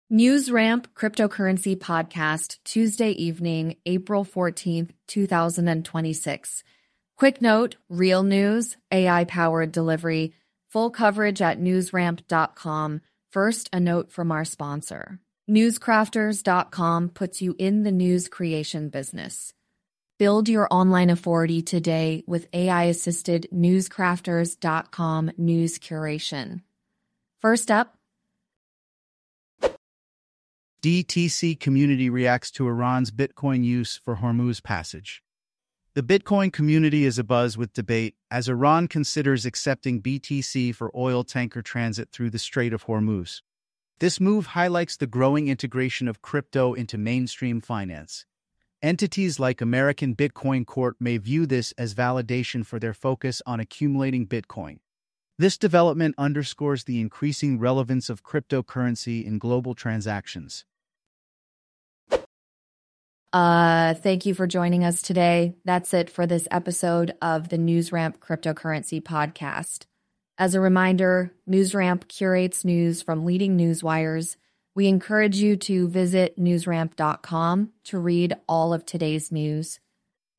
NewsRamp Cryptocurrency Podcast, Tuesday evening, April 14th, 2026. Quick note, real news, AI-powered delivery, full coverage at newsramp.com. First, a note from our sponsor. Newscrafters.com puts you in the news creation business. Build your online authority today with AI-assisted newscrafters.com news curation. First up, DTC community reacts to Iran's Bitcoin use for Hormuz passage. The Bitcoin community is abuzz with debate as Iran considers accepting BTC for oil tanker transit through the Strait of Hormuz. This move highlights the growing integration of crypto into mainstream finance. Entities like American Bitcoin Corp may view this as validation for their focus on accumulating Bitcoin. This development underscores the increasing relevance of cryptocurrency in global transactions. Thank you for joining us today. That's it for this episode of the NewsRamp Cryptocurrency Podcast. As a reminder, NewsRamp curates news from leading news wires. We encourage you to visit newsramp.com to read all of today's news.